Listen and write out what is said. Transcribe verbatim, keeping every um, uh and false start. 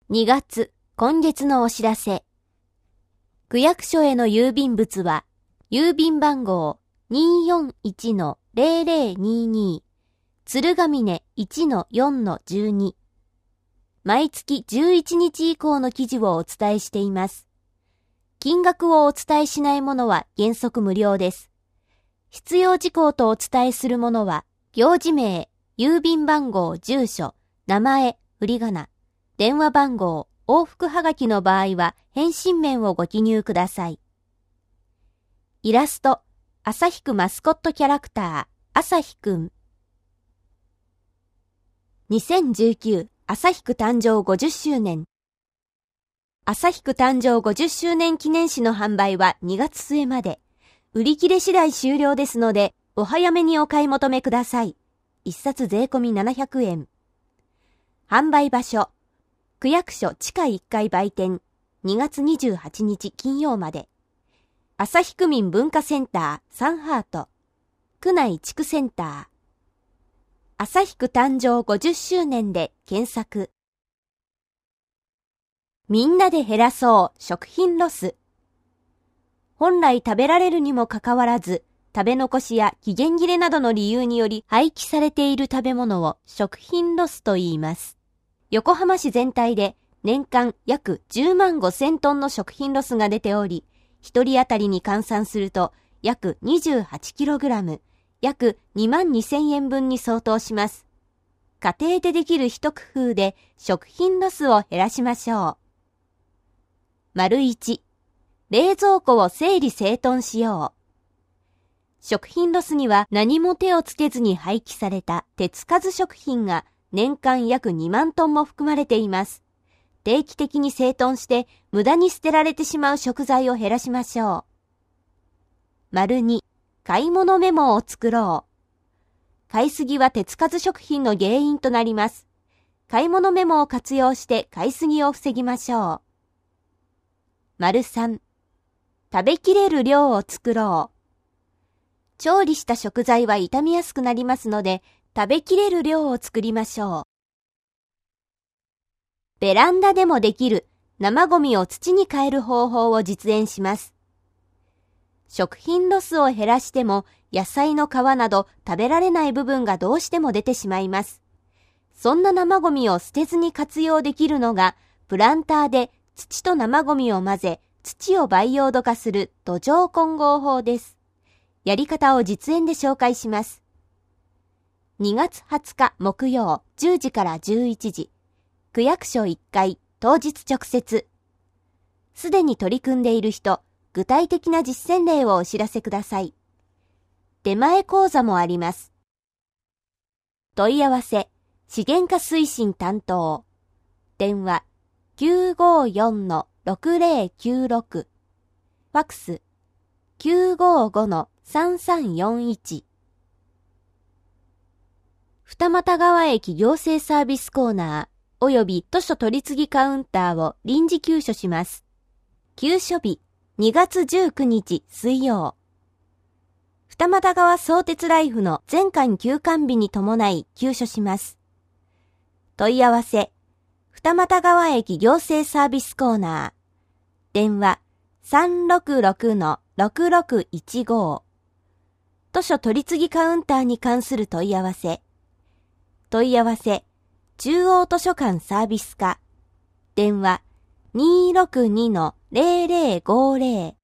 にがつ、今月のお知らせ。区役所への郵便物は、郵便番号 にーよんいちのゼロゼロにーにー、鶴ヶ峰 いちのよんのじゅうに。毎月じゅういちにち以降の記事をお伝えしています。金額をお伝えしないものは原則無料です。必要事項とお伝えするものは、行事名、郵便番号、住所、名前、振り仮名、電話番号、往復はがきの場合は返信面をご記入ください。イラスト、旭区マスコットキャラクター、旭くん。にせんじゅうきゅう旭区誕生ごじゅっしゅうねん。旭区誕生ごじゅっしゅうねん記念誌の販売はにがつすえまで。売り切れ次第終了ですので、お早めにお買い求めください。一冊税込みななひゃくえん。販売場所。区役所地下いっかい売店、にがつにじゅうはちにち金曜まで。旭区民文化センターサンハート、区内地区センター。旭区誕生ごじゅっしゅうねんで検索。みんなで減らそう食品ロス。本来食べられるにもかかわらず、食べ残しや期限切れなどの理由により廃棄されている食べ物を食品ロスと言います。横浜市全体で年間約じゅうまんごせんトンの食品ロスが出ており、一人当たりに換算すると約 にじゅうはちキログラム、約にまんにせんえんぶんに相当します。家庭でできる一工夫で食品ロスを減らしましょう。丸いち、冷蔵庫を整理整頓しよう。食品ロスには何も手をつけずに廃棄された手つかず食品が年間約にまんトンも含まれています。定期的に整頓して無駄に捨てられてしまう食材を減らしましょう。丸に、買い物メモを作ろう。買いすぎは手つかず食品の原因となります。買い物メモを活用して買いすぎを防ぎましょう。丸さん、食べきれる量を作ろう。調理した食材は傷みやすくなりますので、食べきれる量を作りましょう。ベランダでもできる生ゴミを土に変える方法を実演します。食品ロスを減らしても野菜の皮など食べられない部分がどうしても出てしまいます。そんな生ゴミを捨てずに活用できるのがプランターで土と生ゴミを混ぜ土を培養土化する土壌混合法です。やり方を実演で紹介します。にがつはつか木曜じゅうじからじゅういちじ、区役所いっかい当日直接。すでに取り組んでいる人、具体的な実践例をお知らせください。出前講座もあります。問い合わせ、資源化推進担当。電話、きゅうごよんのろくぜろきゅうろく。ファックス、きゅうごごのさんさんよんいち。二俣川駅行政サービスコーナーおよび図書取次カウンターを臨時休所します。休所日にがつじゅうくにち水曜。二俣川相鉄ライフの全館休館日に伴い休所します。問い合わせ、二俣川駅行政サービスコーナー。電話さんろくろくのろくろくいちご。図書取次カウンターに関する問い合わせ。問い合わせ、中央図書館サービス課。電話にろくにのゼロゼロごゼロ。